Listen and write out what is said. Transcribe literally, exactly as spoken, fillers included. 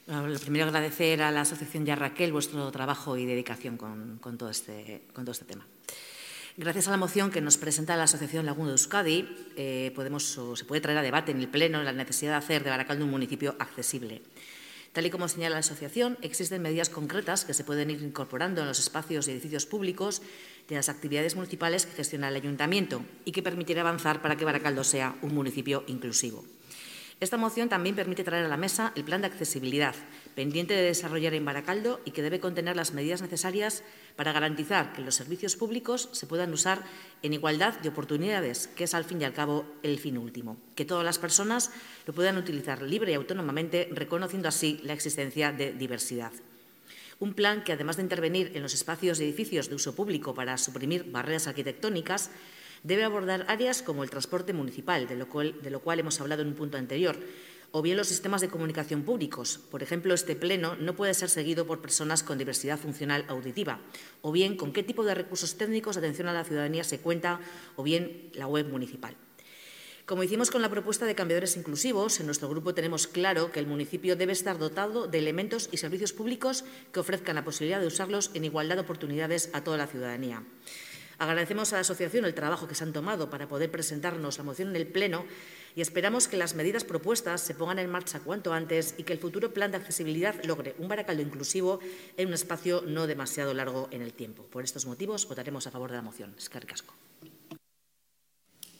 Bueno, lo primero, agradecer a la Asociación y a Raquel vuestro trabajo y dedicación con, con, todo este, con todo este tema. Gracias a la moción que nos presenta la Asociación Laguna de Euskadi, eh, podemos, o se puede traer a debate en el Pleno la necesidad de hacer de Barakaldo un municipio accesible. Tal y como señala la asociación, existen medidas concretas que se pueden ir incorporando en los espacios y edificios públicos de las actividades municipales que gestiona el Ayuntamiento y que permitirá avanzar para que Barakaldo sea un municipio inclusivo. Esta moción también permite traer a la mesa el plan de accesibilidad, pendiente de desarrollar en Barakaldo y que debe contener las medidas necesarias para garantizar que los servicios públicos se puedan usar en igualdad de oportunidades, que es al fin y al cabo el fin último, que todas las personas lo puedan utilizar libre y autónomamente, reconociendo así la existencia de diversidad. Un plan que, además de intervenir en los espacios y edificios de uso público para suprimir barreras arquitectónicas, debe abordar áreas como el transporte municipal, de lo, cual, de lo cual hemos hablado en un punto anterior, o bien los sistemas de comunicación públicos. Por ejemplo, este pleno no puede ser seguido por personas con diversidad funcional auditiva, o bien con qué tipo de recursos técnicos de atención a la ciudadanía se cuenta, o bien la web municipal. Como hicimos con la propuesta de cambiadores inclusivos, en nuestro grupo tenemos claro que el municipio debe estar dotado de elementos y servicios públicos que ofrezcan la posibilidad de usarlos en igualdad de oportunidades a toda la ciudadanía. Agradecemos a la asociación el trabajo que se han tomado para poder presentarnos la moción en el Pleno y esperamos que las medidas propuestas se pongan en marcha cuanto antes y que el futuro plan de accesibilidad logre un Barakaldo inclusivo en un espacio no demasiado largo en el tiempo. Por estos motivos, votaremos a favor de la moción. Eskerrik asko.